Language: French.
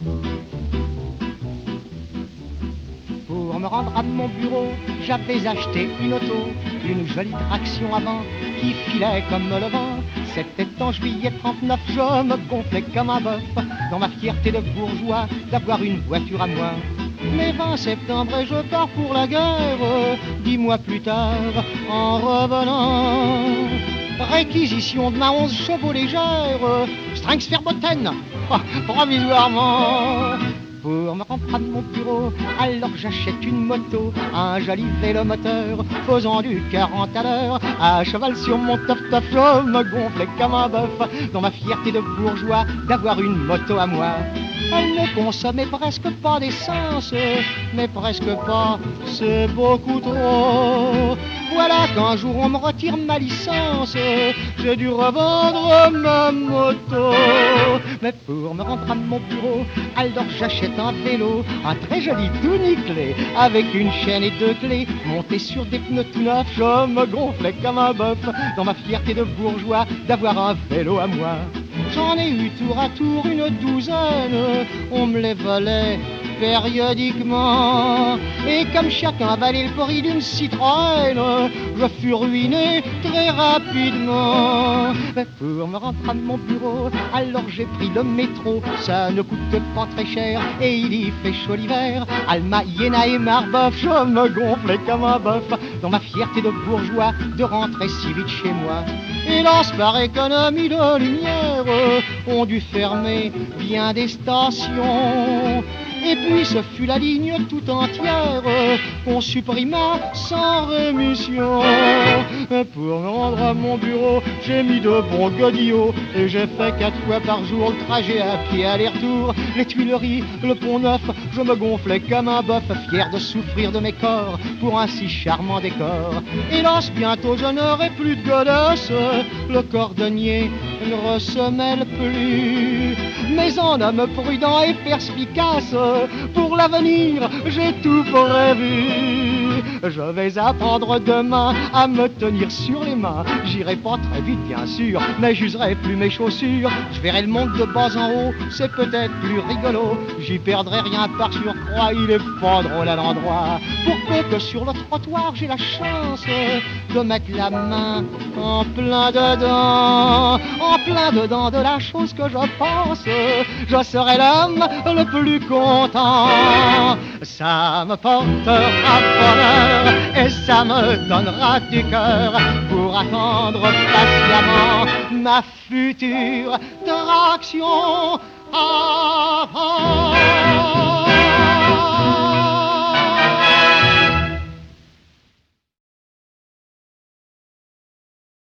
Pour me rendre à mon bureau, j'avais acheté une auto, une jolie traction avant qui filait comme le vent. C'était en juillet 39, je me gonflais comme un bœuf dans ma fierté de bourgeois d'avoir une voiture à moi. Mais 20 septembre et je pars pour la guerre, 10 mois plus tard en revenant. Réquisition de ma 11 chevaux légère, Strings Verboten, provisoirement. Pour me rendre à mon bureau, alors j'achète une moto, un joli vélo moteur, faisant du 40 à l'heure. À cheval sur mon top-top, je me gonflais comme un bœuf, dans ma fierté de bourgeois d'avoir une moto à moi. Elle ne consommait presque pas d'essence, mais presque pas, c'est beaucoup trop. Voilà qu'un jour on me retire ma licence, j'ai dû revendre ma moto. Mais pour me rendre à mon bureau, alors j'achète un vélo, un très joli tout nickelé, avec une chaîne et deux clés. Monté sur des pneus tout neufs, je me gonflais comme un bœuf, dans ma fierté de bourgeois d'avoir un vélo à moi. J'en ai eu tour à tour une douzaine, on me les volait périodiquement. Et comme chacun valait le prix d'une Citroën, je fus ruiné très rapidement. Mais pour me rendre à mon bureau, alors j'ai pris le métro. Ça ne coûte pas très cher et il y fait chaud l'hiver. Alma, Iéna et Marbeuf, je me gonflais comme un bœuf, dans ma fierté de bourgeois de rentrer si vite chez moi. Hélas, par économie de lumière, ont dû fermer bien des stations. Et puis ce fut la ligne tout entière qu'on supprima sans rémission. Pour me rendre à mon bureau, j'ai mis de bons godillots et j'ai fait 4 fois par jour le trajet à pied aller-retour. Les Tuileries, le Pont Neuf, je me gonflais comme un bœuf, fier de souffrir de mes corps pour un si charmant décor. Hélas, bientôt je n'aurai plus de godasse, le cordonnier ne ressemelle plus. Mais en homme prudent et perspicace, pour l'avenir, j'ai tout prévu. Je vais apprendre demain à me tenir sur les mains. J'irai pas très vite, bien sûr, mais j'userai plus mes chaussures. Je verrai le monde de bas en haut, c'est peut-être plus rigolo. J'y perdrai rien par surcroît, il est pas drôle à l'endroit. Pour peu que sur le trottoir, j'ai la chance de mettre la main en plein dedans de la chose que je pense, je serai l'homme le plus content. Ça me portera bonheur et ça me donnera du cœur pour attendre patiemment ma future traction avant.